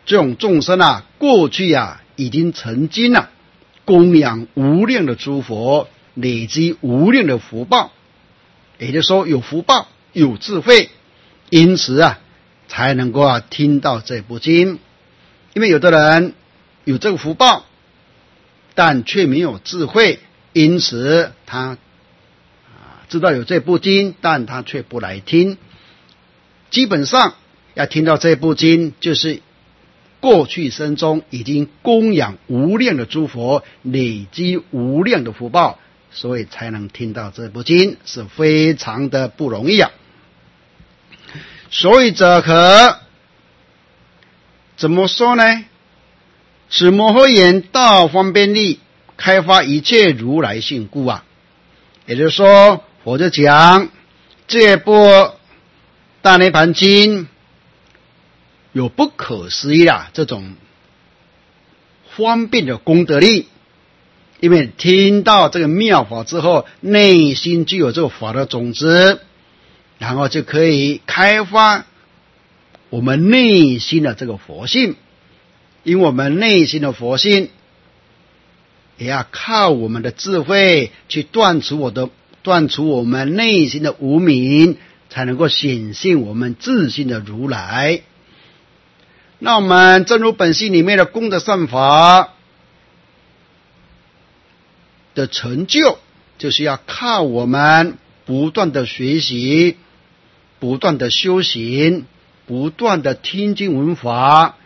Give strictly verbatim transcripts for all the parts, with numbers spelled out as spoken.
这种众生啊，过去啊已经曾经啊供养无量的诸佛，累积无量的福报，也就是说有福报有智慧，因此啊才能够啊听到这部经。因为有的人有这个福报，但却没有智慧，因此他知道有这部经，但他却不来听。基本上要听到这部经，就是过去生中已经供养无量的诸佛，累积无量的福报，所以才能听到这部经，是非常的不容易啊。所以者何？怎么说呢？此摩诃言大方便力，开发一切如来性故啊。也就是说，佛就讲这部大涅盘经有不可思议啊这种方便的功德力，因为听到这个妙法之后，内心就有这个法的种子，然后就可以开发我们内心的这个佛性。因为我们内心的佛性也要靠我们的智慧去断除我的断除我们内心的无明，才能够显现我们自性的如来。那我们真如本性里面的功德善法的成就，就是要靠我们不断的学习，不断的修行，不断的听经闻法，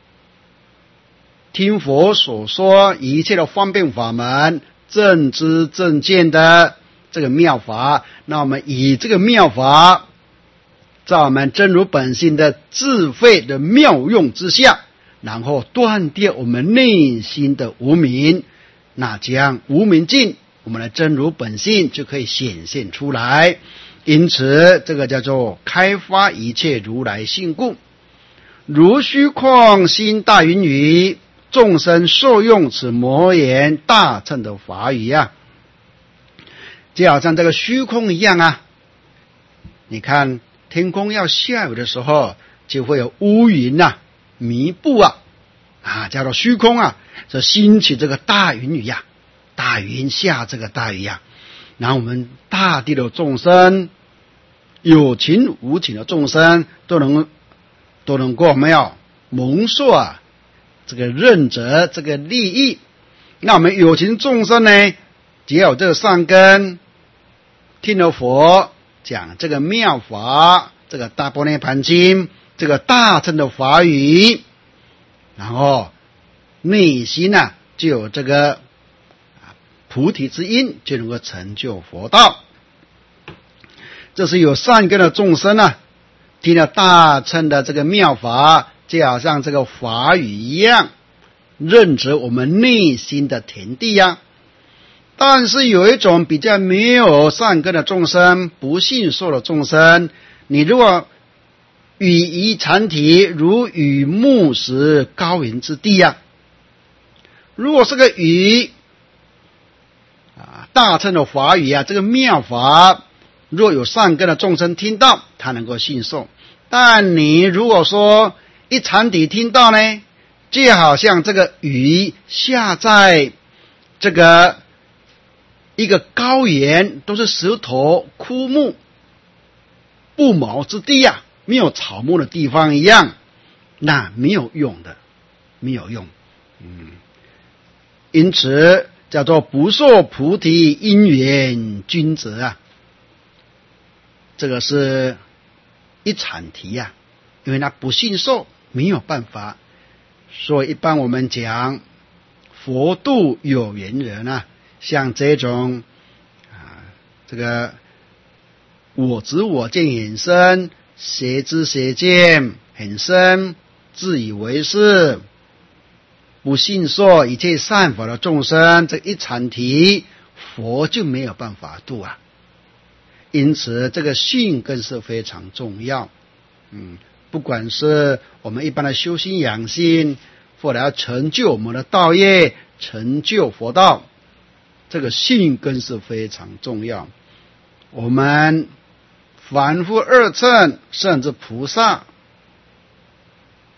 听佛所说一切的方便法门，正知正见的这个妙法。那我们以这个妙法，在我们真如本性的智慧的妙用之下，然后断掉我们内心的无明，那将无明尽，我们的真如本性就可以显现出来。因此这个叫做开发一切如来性故。如虚空心大云雨，众生受用此摩言大乘的法语啊，就好像这个虚空一样啊。你看天空要下雨的时候，就会有乌云啊弥布啊，啊叫做虚空啊，就兴起这个大云雨呀、啊，大云下这个大雨呀、啊，然后我们大地的众生，有情无情的众生，都能都能够没有蒙受啊这个任责这个利益。那我们有情众生呢，只要有这个善根，听了佛讲这个妙法，这个大般涅盘经，这个大乘的法语，然后内心啊就有这个菩提之因，就能够成就佛道。这是有善根的众生啊，听了大乘的这个妙法，就好像这个法语一样，任责我们内心的田地呀、啊。但是有一种比较没有善根的众生，不信受的众生，你如果语夷禅体，如语木石高原之地呀、啊。如果是个语啊大乘的法语啊，这个妙法，若有善根的众生听到，他能够信受。但你如果说一禅体听到呢，就好像这个雨下在这个一个高原，都是石头枯木不毛之地啊，没有草木的地方一样，那没有用的，没有用。嗯，因此叫做不受菩提因缘君子啊。这个是一禅体呀、啊，因为他不信受，没有办法。所以一般我们讲佛度有缘人啊，像这种啊，这个我执我见很深，邪知邪见很深，自以为是，不信受一切善法的众生，这一禅体佛就没有办法度啊。因此这个信根是非常重要。嗯，不管是我们一般的修心养性，或者要成就我们的道业，成就佛道，这个信根是非常重要。我们凡夫二乘甚至菩萨，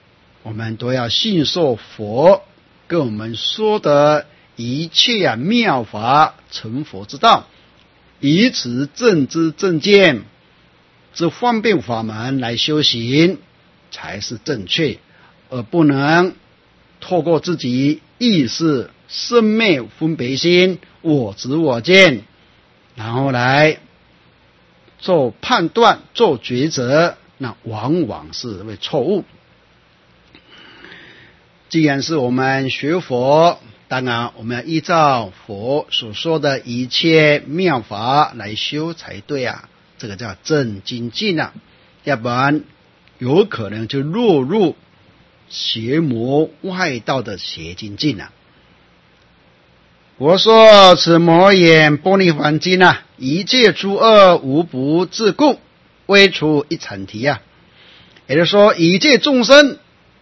我们都要信受佛跟我们说的一切啊妙法成佛之道，以此正知正见之方便法门来修行才是正确，而不能透过自己意识生灭分别心我执我见，然后来做判断做抉择，那往往是会错误。既然是我们学佛，当然我们要依照佛所说的一切妙法来修才对啊，这个叫正精进啊，要不然有可能就落入邪魔外道的邪精进啊。我说此魔眼玻璃环经啊，一切诸恶无不自故，微除一产提啊，也就是说一切众生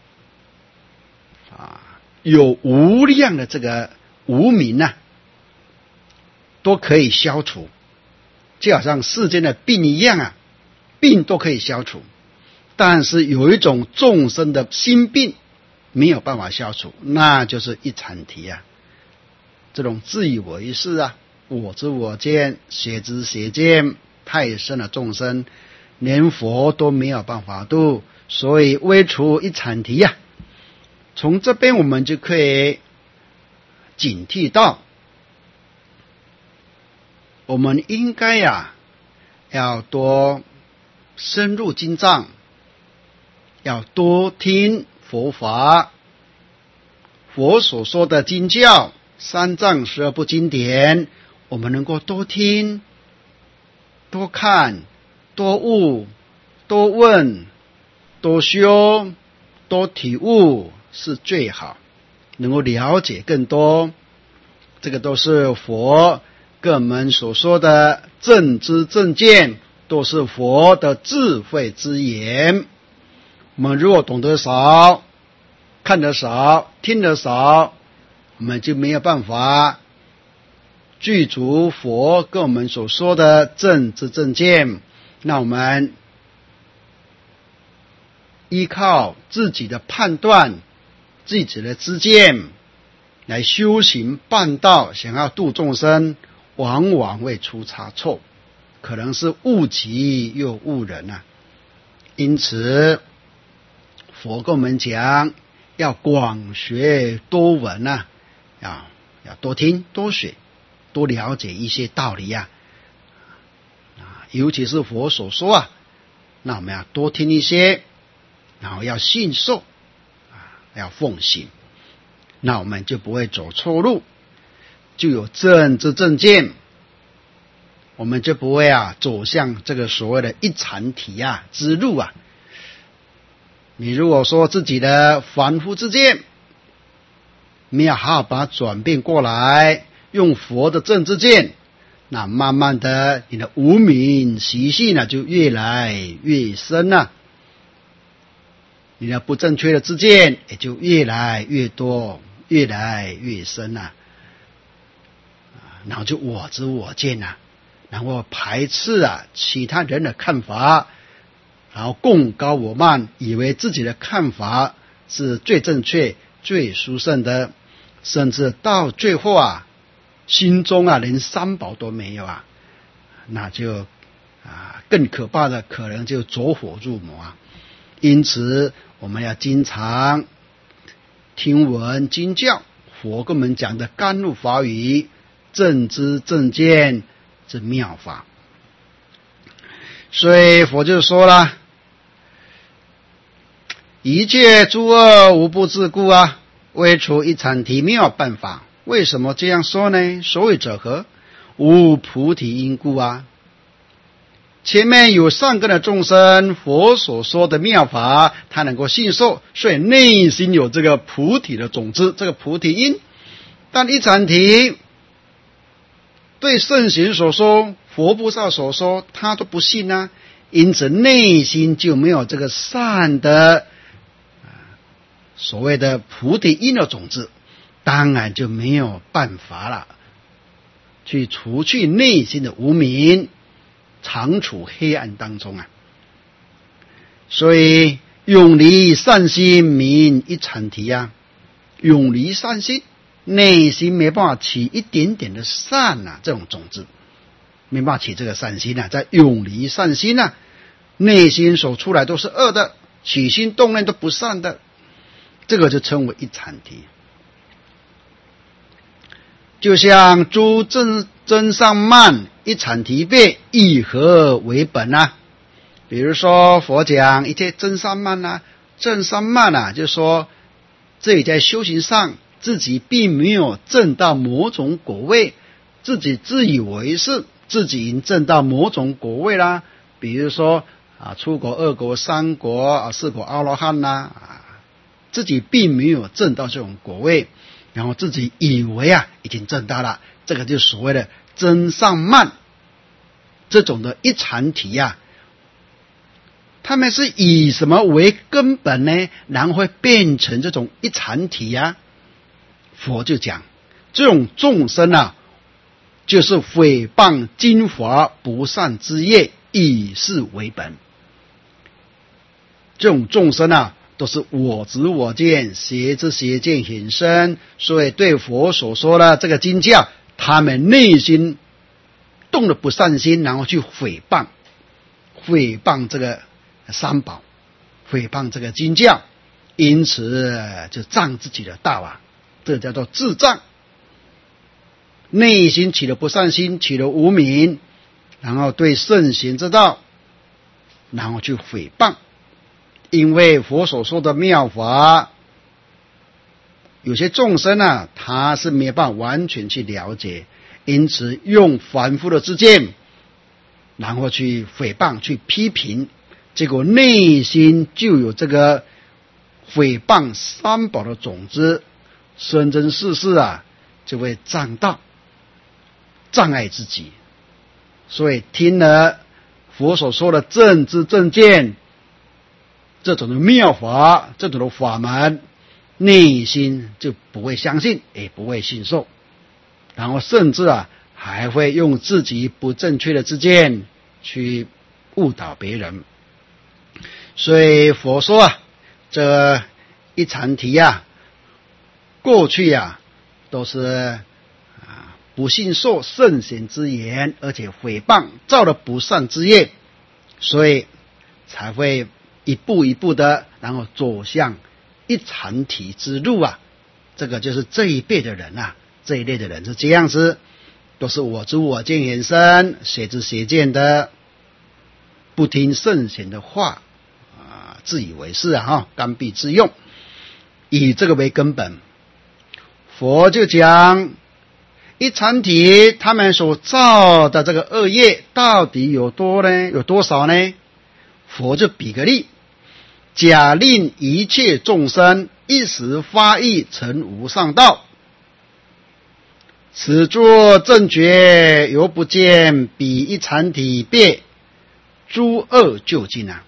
啊，有无量的这个无明啊，都可以消除，就好像世间的病一样啊，病都可以消除，但是有一种众生的心病没有办法消除，那就是一产提啊。这种自以为是啊，我知我见，邪知邪见太深的众生，连佛都没有办法度，所以微除一产提啊。从这边我们就可以警惕到，我们应该呀、啊、要多深入经藏，要多听佛法，佛所说的经教三藏十二部经典，我们能够多听多看多悟多问多修多体悟是最好，能够了解更多，这个都是佛跟我们所说的正知正见，都是佛的智慧之言。我们如果懂得少，看得少，听得少，我们就没有办法具足佛跟我们所说的正知正见。那我们依靠自己的判断自己的知见来修行办道，想要度众生，往往会出差错，可能是误己又误人啊。因此佛跟我们讲要广学多闻啊，要要多听多学多了解一些道理啊，尤其是佛所说啊，那我们要多听一些，然后要信受啊，要奉行，那我们就不会走错路，就有正知正见，我们就不会啊走向这个所谓的一禅体啊之路啊。你如果说自己的凡夫之见没有好好把它转变过来，用佛的正知见，那慢慢的你的无明习性呢就越来越深了，你的不正确的知见也就越来越多越来越深了，然后就我知我见啊，然后排斥啊其他人的看法，然后共高我慢，以为自己的看法是最正确最殊胜的，甚至到最后啊心中啊连三宝都没有啊，那就啊更可怕的可能就走火入魔啊。因此我们要经常听闻经教，佛跟我们讲的甘露法语正知正见之妙法。所以佛就说了，一切诸恶无不自故啊，微除一禅提妙办法。为什么这样说呢？所谓者何？无菩提因故啊。前面有善根的众生，佛所说的妙法他能够信受，所以内心有这个菩提的种子，这个菩提因。但一禅提对圣贤所说佛菩萨所说他都不信啊，因此内心就没有这个善的所谓的菩提因的种子，当然就没有办法了去除去内心的无明，常处黑暗当中啊。所以永离善心名一禅提啊，永离善心，内心没办法起一点点的善啊，这种种子没办法起这个善心啊，在永离善心啊，内心所出来都是恶的，起心动念都不善的，这个就称为一禅提。就像诸真真善慢一禅提变，以何为本啊？比如说佛讲一切真善慢啊，正善慢啊，就是说这里在修行上自己并没有证到某种果位，自己自以为是自己已经证到某种果位啦，比如说啊，出国、二国、三国啊，四果阿罗汉啦，啊，自己并没有证到这种果位，然后自己以为啊已经证到了，这个就是所谓的真善慢，这种的一禅提啊，他们是以什么为根本呢？然后会变成这种一禅提啊？佛就讲，这种众生啊，就是诽谤经法不善之业，以是为本。这种众生啊，都是我执我见、邪知邪见显身，所以对佛所说的这个经教，他们内心动了不善心，然后去诽谤，诽谤这个三宝，诽谤这个经教，因此就障自己的道啊，这叫做自障。内心起了不善心，起了无明，然后对圣贤之道，然后去诽谤。因为佛所说的妙法，有些众生啊，他是没有办法完全去了解，因此用凡夫的知见，然后去诽谤、去批评，结果内心就有这个诽谤三宝的种子，生生世世啊，就会障道，障碍自己。所以听了佛所说的正知正见，这种的妙法，这种的法门，内心就不会相信，也不会信受，然后甚至啊，还会用自己不正确的知见去误导别人。所以佛说啊，这一禅提啊，过去啊都是啊不信受圣贤之言，而且诽谤造了不善之业，所以才会一步一步的，然后走向一禅提之路啊。这个就是这一辈的人啊，这一类的人是这样子，都是我知我见衍生，邪知邪见的，不听圣贤的话啊，自以为是啊，刚愎自用，以这个为根本。佛就讲一禅提他们所造的这个恶业到底有多呢？有多少呢？佛就比个例，假令一切众生一时发意成无上道，此作正觉犹不见彼一禅体别诸恶究竟啊。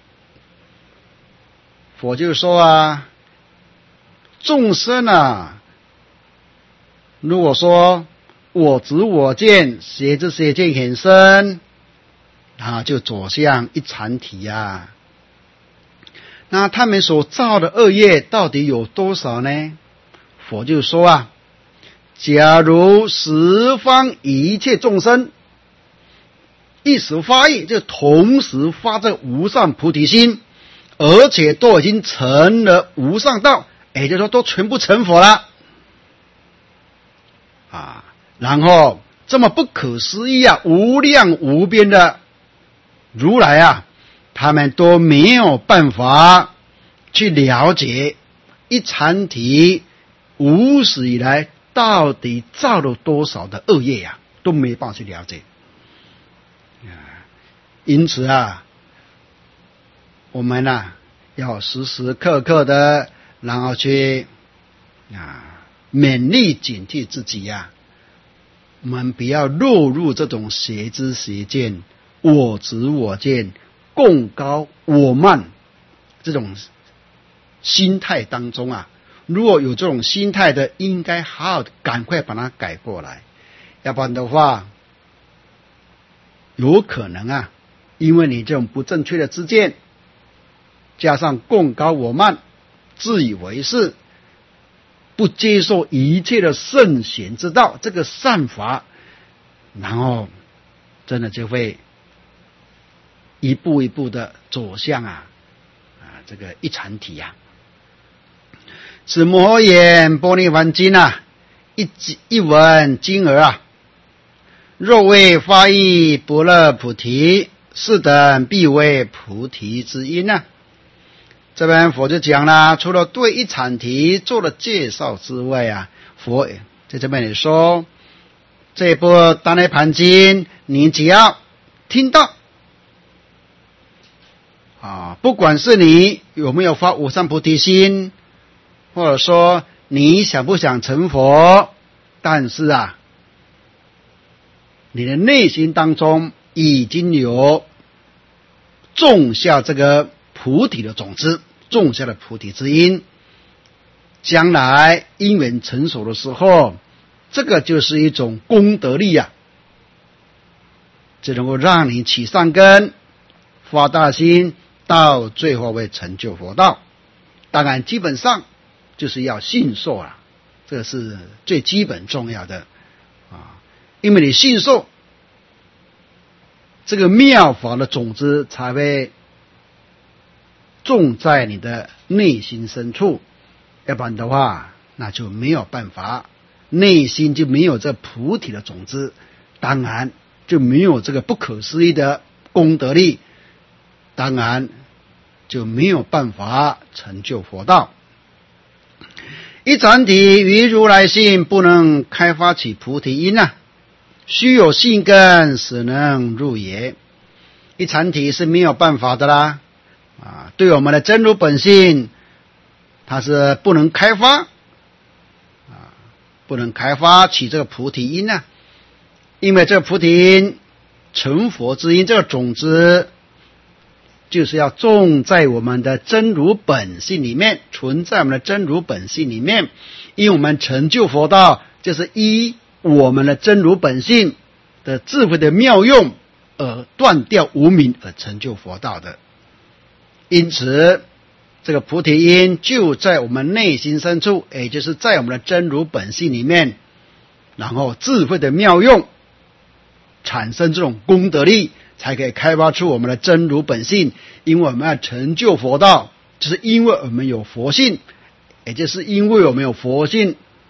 佛就说啊，众生啊，如果说我执我见，邪知邪见很深，然后就走向一禅体啊。那他们所造的恶业到底有多少呢？佛就说啊，假如十方一切众生一时发意，就同时发这无上菩提心，而且都已经成了无上道，也就是说都全部成佛了啊。然后这么不可思议啊，无量无边的如来啊，他们都没有办法去了解一禅体无始以来到底造了多少的恶业啊，都没办法去了解。因此啊，我们啊要时时刻刻的，然后去啊勉励警惕自己呀、啊，我们不要落入这种邪知邪见、我执我见、共高我慢这种心态当中啊。如果有这种心态的，应该好好的赶快把它改过来，要不然的话，有可能啊，因为你这种不正确的知见， 加上贡高我慢，自以为是，不接受一切的圣贤之道，这个善法，然后真的就会一步一步的走向啊啊这个一禅体啊。此摩言般涅盘经啊，一一文经而啊，若为发意般若菩提，是等必为菩提之因啊。这边佛就讲了，除了对一禅体做了介绍之外啊，佛在这边也说，这部大涅盘经，你只要听到啊，不管是你有没有发无上菩提心，或者说你想不想成佛，但是啊，你的内心当中已经有种下这个菩提的种子，种下了菩提之因，将来因缘成熟的时候，这个就是一种功德力啊，就能够让你起善根，发大心，到最后会成就佛道。当然基本上就是要信受啊，这个是最基本重要的啊，因为你信受，这个妙法的种子才会种在你的内心深处，要不然的话那就没有办法，内心就没有这菩提的种子，当然就没有这个不可思议的功德力，当然就没有办法成就佛道。一禅体于如来性不能开发起菩提因啊，须有信根使能入也。一禅体是没有办法的啦啊，对我们的真如本性，它是不能开发啊，不能开发起这个菩提因啊，因为这个菩提因成佛之因，这个种子就是要种在我们的真如本性里面，存在我们的真如本性里面，因为我们成就佛道，就是依我们的真如本性的智慧的妙用而断掉无明而成就佛道的。因此这个菩提因就在我们内心深处，也就是在我们的真如本性里面，然后智慧的妙用产生这种功德力，才可以开发出我们的真如本性。因为我们要成就佛道，就是因为我们有佛性，也就是因为我们有佛性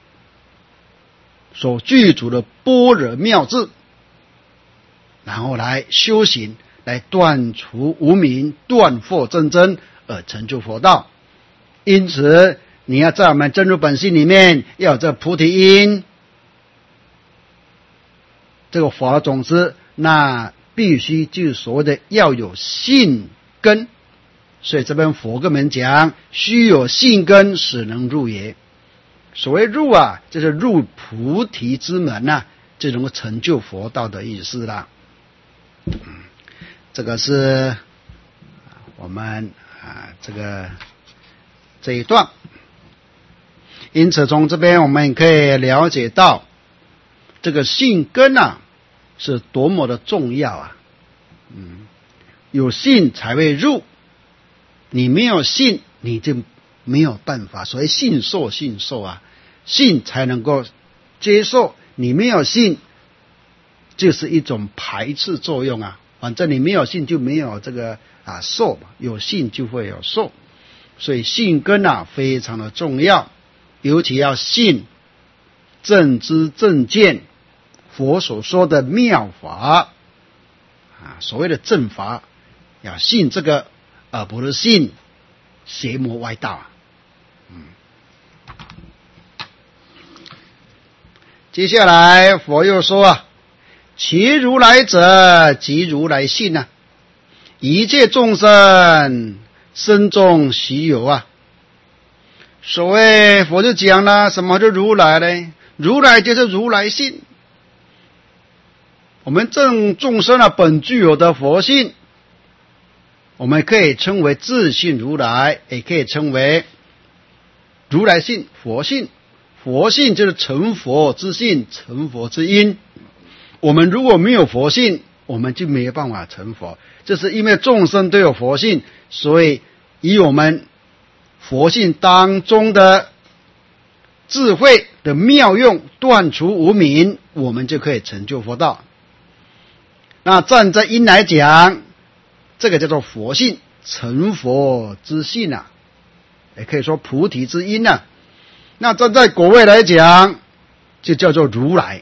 所具足的般若妙智，然后来修行，来断除无明，断惑真真，而成就佛道。因此你要在我们真如本性里面要有这菩提因，这个佛的种子，那必须就是所谓的要有信根。所以这边佛跟我们讲，须有信根使能入也。所谓入啊，就是入菩提之门啊，就能够成就佛道的意思啦。嗯，这个是我们啊这个这一段。因此从这边我们可以了解到，这个信根啊是多么的重要啊。嗯，有信才会入，你没有信你就没有办法。所谓信受信受啊，信才能够接受，你没有信就是一种排斥作用啊。反正你没有信就没有这个啊受嘛，有信就会有受。所以信根啊非常的重要，尤其要信正知正见佛所说的妙法啊，所谓的正法，要信这个，而不是信邪魔歪道啊。嗯，接下来佛又说啊，其如来者，即如来性啊，一切众生身中习有啊。所谓佛就讲了，什么叫如来呢？如来就是如来性。我们正众生啊本具有的佛性，我们可以称为自性如来，也可以称为如来性、佛性。佛性就是成佛之性，成佛之因。我们如果没有佛性，我们就没有办法成佛。这是因为众生都有佛性，所以以我们佛性当中的智慧的妙用断除无明，我们就可以成就佛道。那站在因来讲，这个叫做佛性，成佛之性啊，也可以说菩提之因啊。那站在果位来讲，就叫做如来。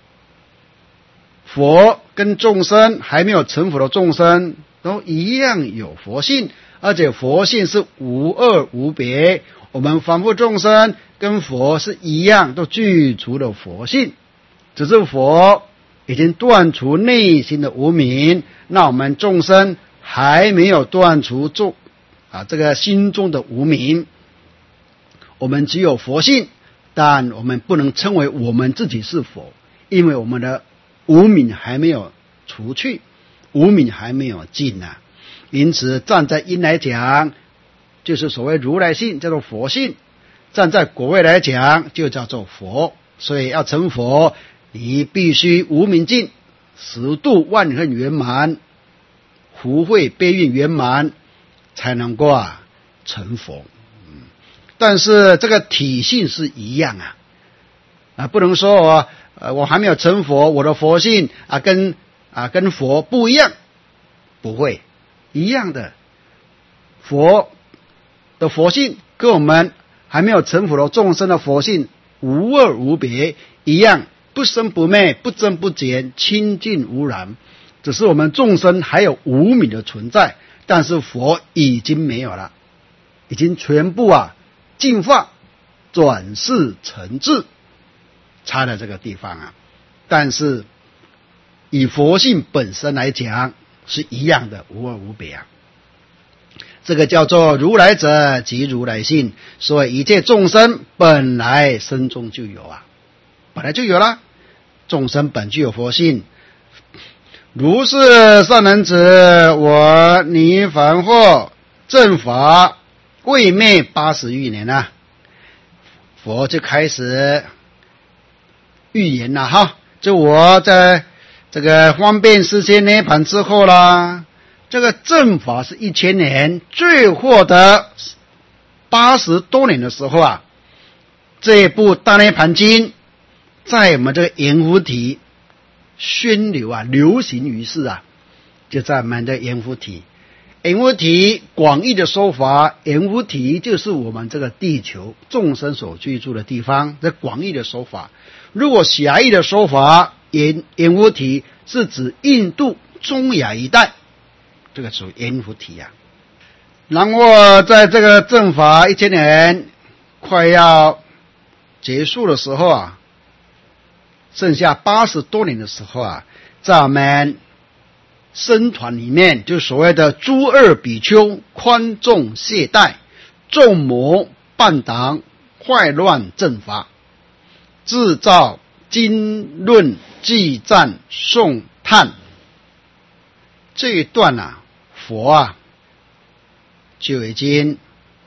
佛跟众生还没有成佛的众生都一样有佛性，而且佛性是无二无别。我们凡夫众生跟佛是一样，都具足了佛性，只是佛已经断除内心的无明，那我们众生还没有断除众啊这个心中的无明。我们只有佛性，但我们不能称为我们自己是佛，因为我们的无明还没有除去，无明还没有尽啊。因此站在因来讲，就是所谓如来性，叫做佛性；站在果位来讲，就叫做佛。所以要成佛，你必须无明尽，十度万恨圆满，福慧悲运圆满，才能够啊成佛。嗯，但是这个体性是一样啊，啊，不能说我呃我还没有成佛，我的佛性啊跟啊跟佛不一样，不会一样的。佛的佛性跟我们还没有成佛的众生的佛性无二无别，一样不生不灭，不增不减，清净无染。只是我们众生还有无明的存在，但是佛已经没有了，已经全部啊净化，转世成智，差在这个地方啊。但是以佛性本身来讲是一样的，无二无别啊。这个叫做如来者即如来性，所以一切众生本来身中就有啊，本来就有了，众生本具有佛性。如是善男子，我泥凡惑正法未灭八十余年啊，佛就开始预言了哈，就我在这个方便世界涅盘之后啦，这个正法是一千年，最后的八十多年的时候啊，这部大涅盘经在我们这个阎浮提宣流啊，流行于世啊，就在我们的阎浮提。阎浮提广义的说法，阎浮提就是我们这个地球众生所居住的地方，这广义的说法。如果狭义的说法，阎阎浮提是指印度中亚一带，这个属于阎浮提啊。然后在这个正法一千年快要结束的时候啊，剩下八十多年的时候啊，在我们僧团里面，就所谓的诸二比丘宽重懈怠，众魔伴党，坏乱正法，制造经论记赞颂叹。这一段啊，佛啊就已经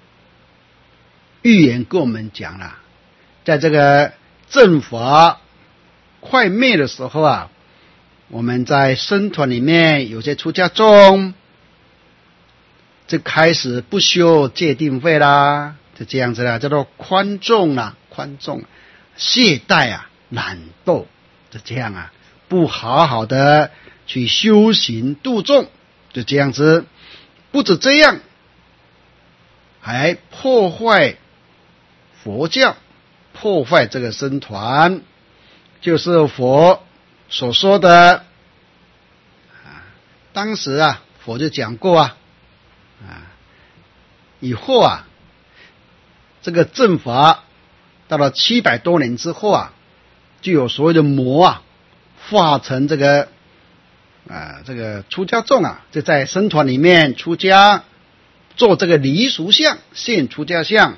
预言跟我们讲了，在这个正法快灭的时候啊，我们在僧团里面有些出家众就开始不修戒定慧啦，就这样子啦，叫做宽重啊，宽重懈怠啊，懒惰，就这样啊，不好好的去修行度众，就这样子。不止这样，还破坏佛教，破坏这个僧团，就是佛所说的啊，当时啊，佛就讲过啊，啊，以后啊，这个正法到了七百多年之后啊，就有所谓的魔啊，化成这个啊这个出家众啊，就在僧团里面出家，做这个离俗相，现出家相，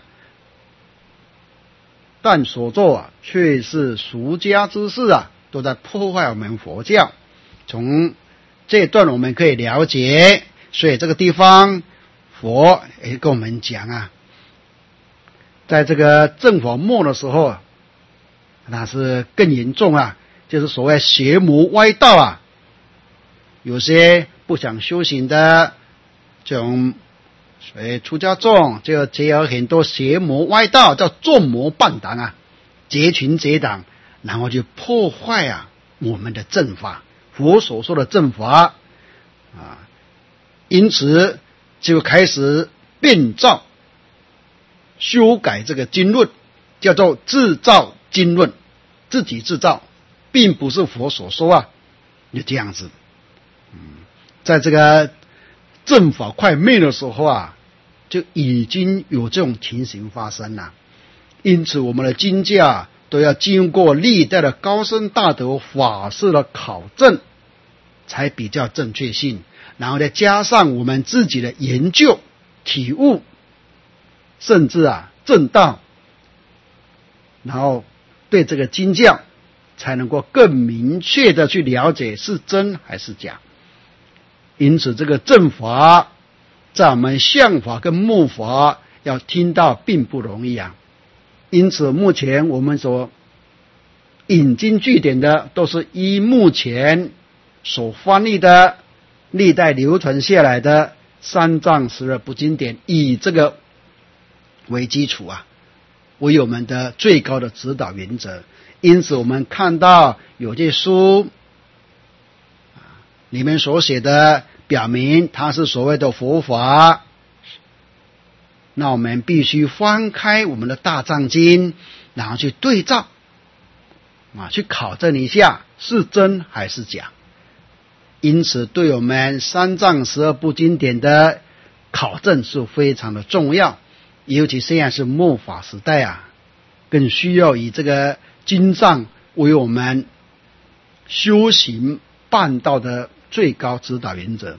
但所做啊，却是俗家之事啊，都在破坏我们佛教。从这一段我们可以了解，所以这个地方佛也跟我们讲啊，在这个正法末的时候，那是更严重啊，就是所谓邪魔歪道啊，有些不想修行的这种所以出家众就结合很多邪魔歪道，叫众魔伴党啊，结群结党，然后就破坏啊我们的正法，佛所说的正法啊，因此就开始变造修改这个经论，叫做制造经论，自己制造，并不是佛所说啊，就这样子。嗯，在这个正法快灭的时候啊，就已经有这种情形发生了。因此我们的经教都要经过历代的高僧大德法师的考证，才比较正确性，然后再加上我们自己的研究体悟，甚至啊正道，然后对这个经教才能够更明确的去了解是真还是假。因此这个正法在我们相法跟末法要听到并不容易啊。因此目前我们所引经据典的都是依目前所翻译的历代流传下来的三藏十二部经典，以这个为基础啊，为我们的最高的指导原则。因此我们看到有些书里面所写的表明它是所谓的佛法，那我们必须翻开我们的大藏经，然后去对照啊，去考证一下是真还是假。因此对我们三藏十二部经典的考证是非常的重要，尤其现在是末法时代啊，更需要以这个经藏为我们修行办道的最高指导原则。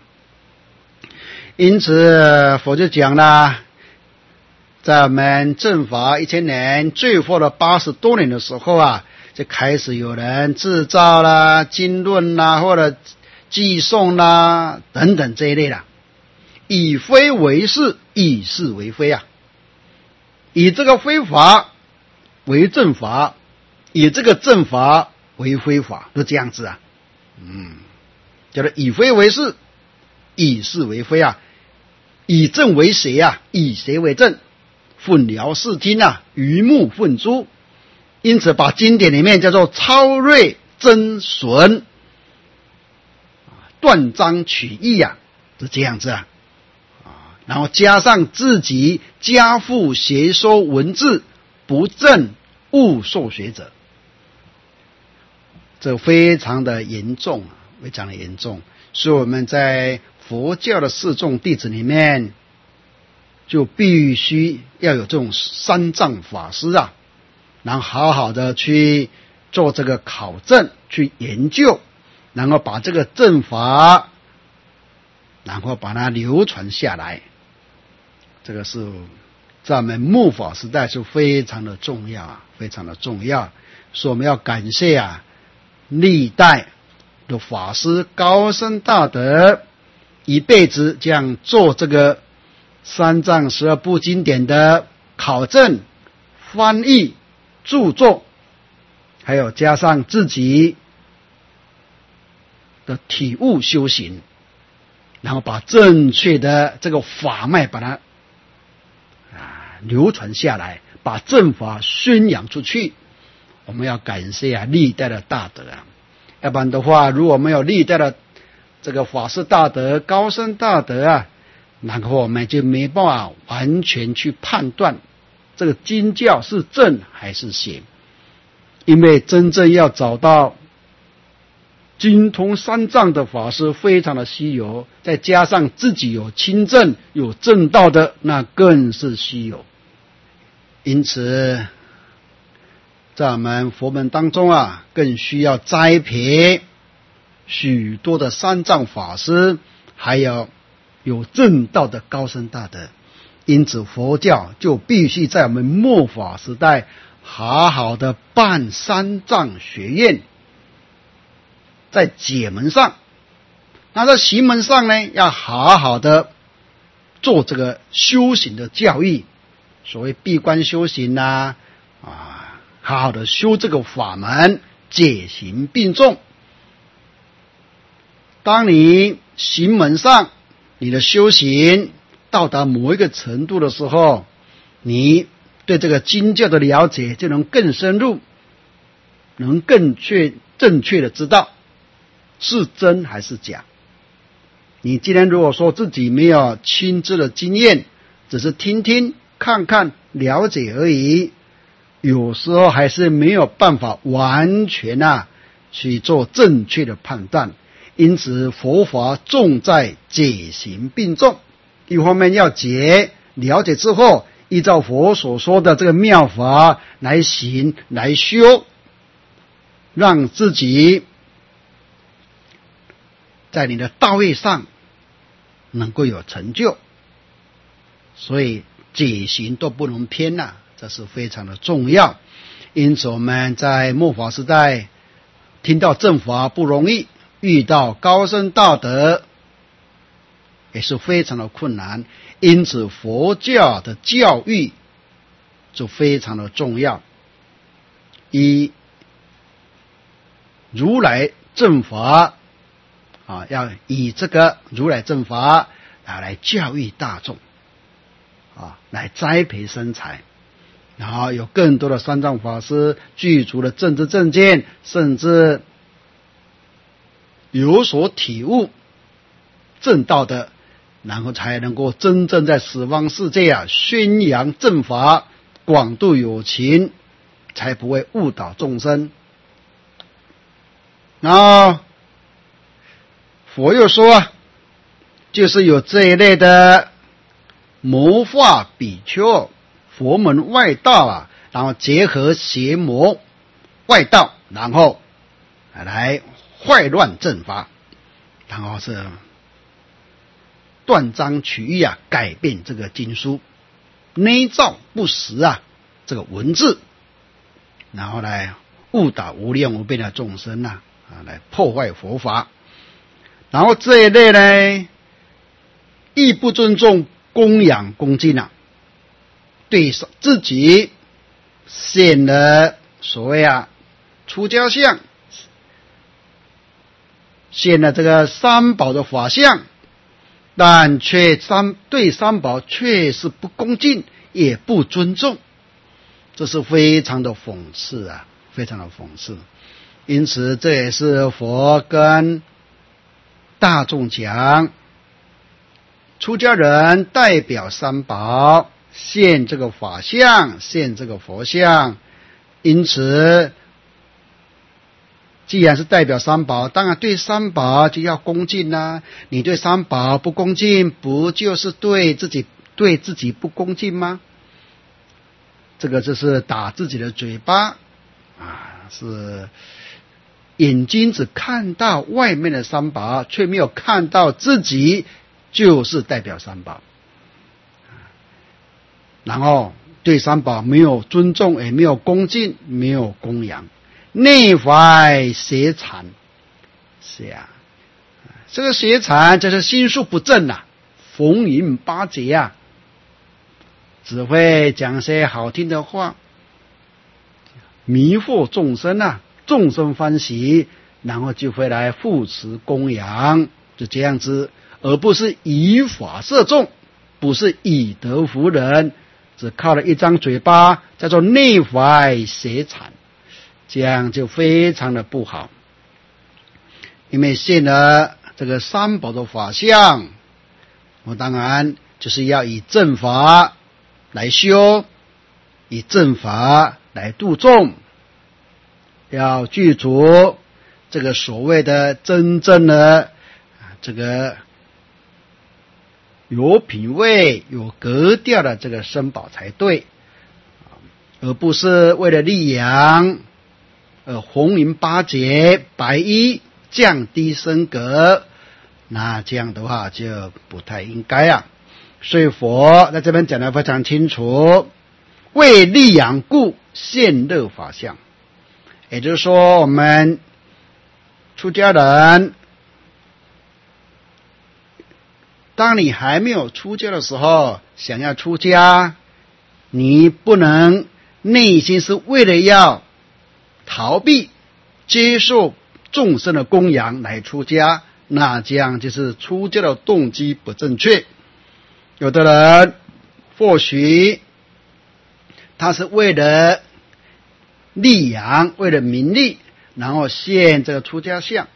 因此佛就讲了，在我们正法一千年最后的八十多年的时候啊，就开始有人制造啦、经论啦，或者寄送啦等等这一类啦，以非为是，以是为非啊，以这个非法为正法，以这个正法为非法，都这样子啊。嗯，叫做以非为是，以是为非啊，以正为邪啊，以邪为正，混淆视听啊，鱼目混珠。因此把经典里面叫做超锐增损，断章取义啊，是这样子啊。然后加上自己加附邪说文字，不正误受学者，这非常的严重啊，非常的严重。所以我们在佛教的四众弟子里面，就必须要有这种三藏法师啊，然后好好的去做这个考证，去研究，然后把这个正法，然后把它流传下来。这个是在我们末法时代是非常的重要啊，非常的重要。所以我们要感谢啊历代的法师高僧大德，一辈子这样做这个三藏十二部经典的考证、翻译、著作，还有加上自己的体悟修行，然后把正确的这个法脉把它啊流传下来，把正法宣扬出去。我们要感谢啊历代的大德啊，要不然的话，如果没有历代的这个法师大德、高僧大德啊，然后我们就没办法完全去判断这个经教是正还是邪。因为真正要找到精通三藏的法师非常的稀有，再加上自己有亲证有正道的，那更是稀有。因此在我们佛门当中啊，更需要栽培许多的三藏法师，还有有正道的高僧大德。因此佛教就必须在我们末法时代好好的办三藏学院，在解门上，那在行门上呢，要好好的做这个修行的教育，所谓闭关修行啊，啊，好好的修这个法门，解行并重。当你行门上你的修行到达某一个程度的时候，你对这个经教的了解就能更深入，能更确正确的知道是真还是假。你既然如果说自己没有亲自的经验，只是听听看看了解而已，有时候还是没有办法完全啊去做正确的判断。因此佛法重在解行并重，一方面要解，了解之后依照佛所说的这个妙法来行来修，让自己在你的道业上能够有成就。所以解行都不能偏啊，这是非常的重要。因此我们在末法时代听到正法不容易，遇到高僧大德也是非常的困难。因此佛教的教育就非常的重要，以如来正法啊，要以这个如来正法啊来教育大众啊，来栽培生财。然后有更多的三藏法师具足了正知正见，甚至有所体悟正道的，然后才能够真正在十方世界啊宣扬正法，广度有情，才不会误导众生。然后佛又说啊，就是有这一类的魔化比丘，佛门外道啊，然后结合邪魔外道，然后来坏乱正法，然后是断章取义啊，改变这个经书，捏造不实啊这个文字，然后来误导无量无边的众生啊，啊来破坏佛法。然后这一类呢，亦不尊重供养恭敬啊，对自己现了所谓啊出家相，现了这个三宝的法相，但却三对三宝却是不恭敬也不尊重，这是非常的讽刺啊，非常的讽刺。因此这也是佛跟大众讲，出家人代表三宝，现这个法相，现这个佛相。因此既然是代表三宝，当然对三宝就要恭敬啦、啊。你对三宝不恭敬，不就是对自己对自己不恭敬吗？这个就是打自己的嘴巴啊，是眼睛只看到外面的三宝，却没有看到自己就是代表三宝。然后对三宝没有尊重，也没有恭敬，没有供养，内怀邪禅。是啊，这个邪禅就是心术不正啊，逢迎巴结啊，只会讲些好听的话，迷惑众生啊，众生欢喜，然后就会来护持供养，就这样子，而不是以法摄众，不是以德服人，只靠了一张嘴巴，叫做内怀邪禅，这样就非常的不好。因为现了这个三宝的法相，我当然就是要以正法来修，以正法来度众，要具足这个所谓的真正的这个有品位有格调的这个僧宝才对，而不是为了利养而红云八节白衣降低身格，那这样的话就不太应该啊。所以佛在这边讲得非常清楚，为利养故现乐法相。也就是说，我们出家人，当你还没有出家的时候，想要出家，你不能内心是为了要逃避接受众生的供养来出家，那这样就是出家的动机不正确。 有的人或许他是为了利养，为了名利，然后献这个出家相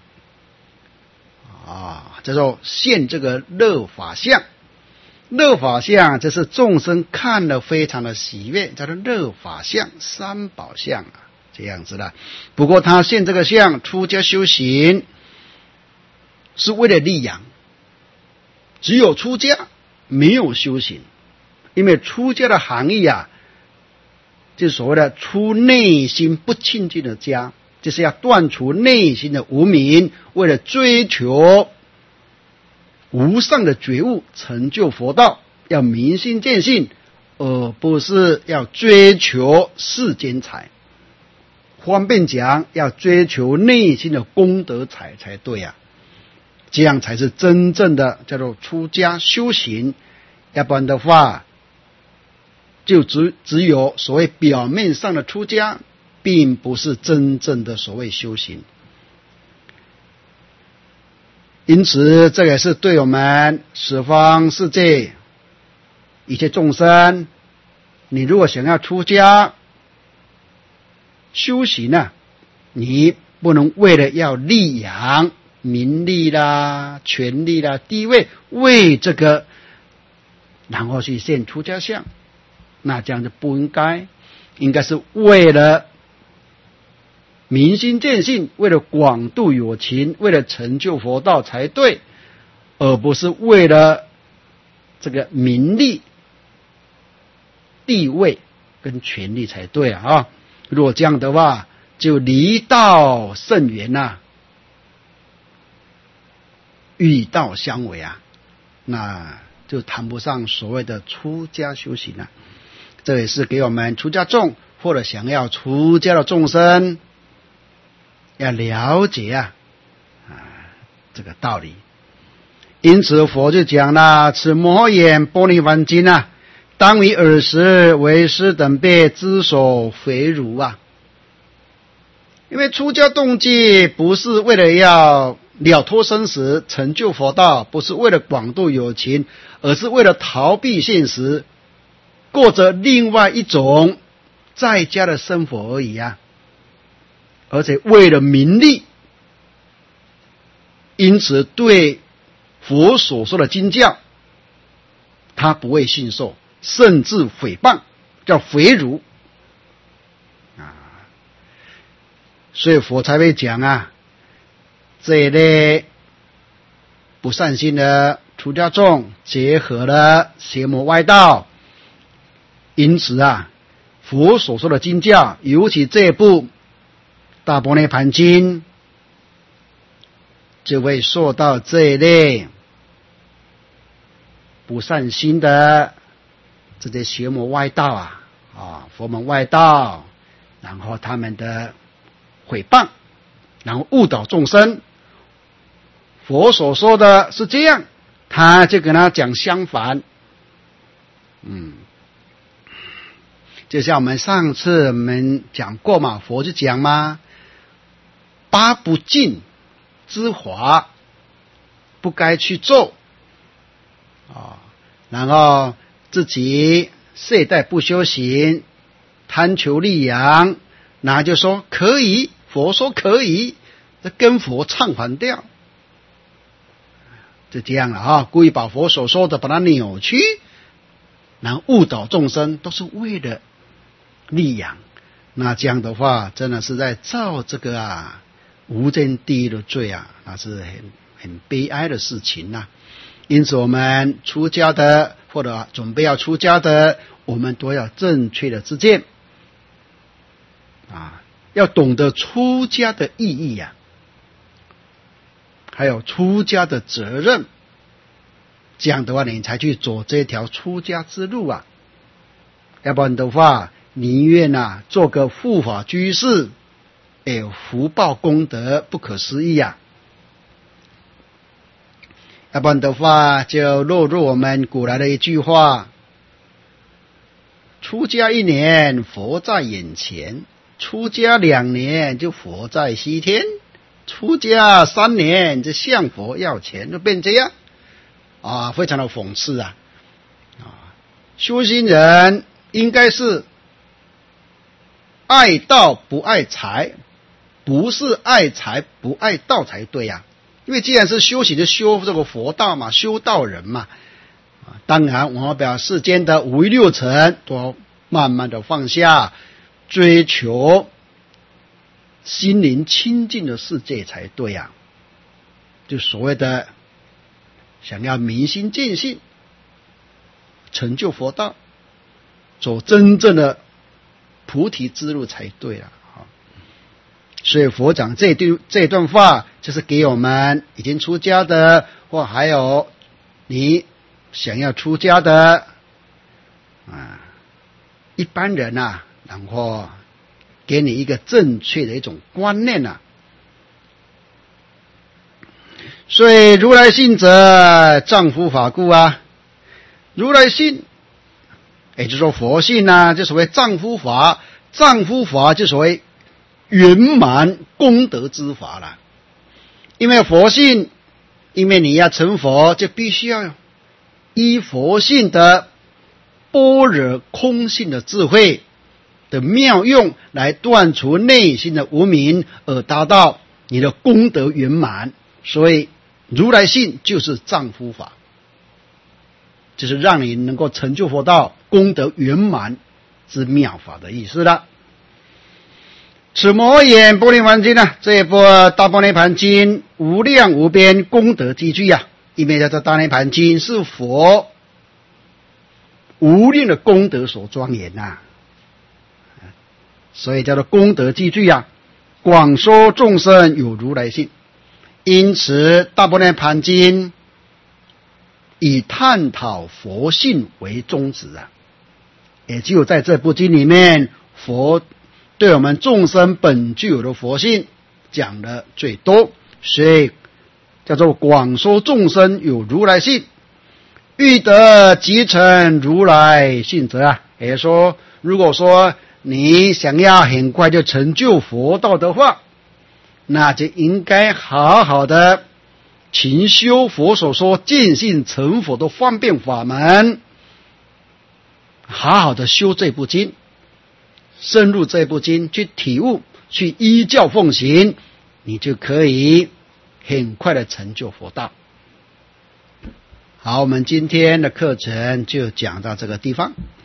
啊，叫做献这个乐法相。乐法相这是众生看了非常的喜悦，叫做乐法相、三宝相啊，这样子的。不过他献这个相，出家修行是为了利养，只有出家没有修行，因为出家的含义啊，就是所谓的出内心不清净的家，就是要断除内心的无明，为了追求无上的觉悟，成就佛道，要明心见性，而不是要追求世间财。方便讲，要追求内心的功德财才对啊，这样才是真正的叫做出家修行。要不然的话，就只只有所谓表面上的出家，并不是真正的所谓修行。因此，这也是对我们十方世界一切众生，你如果想要出家修行呢、啊，你不能为了要利养名利啦、权力啦、地位，为这个然后去现出家相，那这样就不应该，应该是为了明心见性，为了广度有情，为了成就佛道才对，而不是为了这个名利、地位跟权力才对啊！啊，如果这样的话，就离道甚远呐、啊，与道相违啊，那就谈不上所谓的出家修行了、啊。这也是给我们出家众或者想要出家的众生要了解啊啊这个道理。因此佛就讲了，此摩眼般涅盘经啊，当于尔时为师等辈之所肥辱啊。因为出家动机不是为了要了脱生死、成就佛道，不是为了广度有情，而是为了逃避现实，过着另外一种在家的生活而已啊。而且为了名利，因此对佛所说的经教他不会信受，甚至诽谤，叫肥辱啊。所以佛才会讲啊，这一类不善心的出家众结合了邪魔歪道，因此啊，佛所说的经教，尤其这部大般涅盘经，就会受到这一类不善心的这些邪魔歪道啊啊佛门外道，然后他们的毁谤，然后误导众生。佛所说的是这样，他就跟他讲相反。嗯，就像我们上次我们讲过嘛，佛就讲嘛，八不净之法不该去做啊，然后自己世代不修行，贪求利养，那就说可以，佛说可以，这跟佛唱反调，就这样了啊！故意把佛所说的把它扭曲，然后误导众生，都是为了利养。那这样的话，真的是在造这个啊无间地狱的罪啊，那是很很悲哀的事情呐、啊。因此，我们出家的或者准备要出家的，我们都要正确的知见啊，要懂得出家的意义呀、啊，还有出家的责任。这样的话，你才去走这条出家之路啊。要不然的话，宁愿啊做个护法居士，哎，福报功德不可思议啊。要不然的话，就落入我们古来的一句话：出家一年，佛在眼前；出家两年，就佛在西天；出家三年，就向佛要钱，就变这样啊，非常的讽刺啊！ 修行人应该是爱道不爱财，不是爱财不爱道才对呀、啊。因为既然是修行，就修这个佛道嘛，修道人嘛。当然，我们把世间的五欲六尘都慢慢的放下，追求心灵清净的世界才对呀、啊。就所谓的想要明心见性，成就佛道，走真正的菩提之路才对了。所以佛讲这段这段话，就是给我们已经出家的，或还有你想要出家的啊一般人啊，然后给你一个正确的一种观念啊。所以如来信者，丈夫法故啊。如来信，也就是说佛信啊，就所谓丈夫法。丈夫法就所谓圆满功德之法了。因为佛性，因为你要成佛，就必须要依佛性的般若空性的智慧的妙用来断除内心的无明，而达到你的功德圆满。所以如来信就是丈夫法，就是让你能够成就佛道，功德圆满之妙法的意思了。此摩眼般涅盘经呢，这一部大般涅盘经无量无边功德积聚啊，因为这大涅盘经是佛无量的功德所庄严呐、啊，所以叫做功德积聚啊，广说众生有如来信。因此大般涅盘经以探讨佛性为宗旨啊，也只有在这部经里面，佛对我们众生本具有的佛性讲的最多，所以叫做广说众生有如来性。欲得即成如来性者啊，也说如果说你想要很快就成就佛道的话，那就应该好好的勤修佛所说见性成佛的方便法门，好好的修这部经，深入这部经去体悟，去依教奉行，你就可以很快的成就佛道。好，我们今天的课程就讲到这个地方。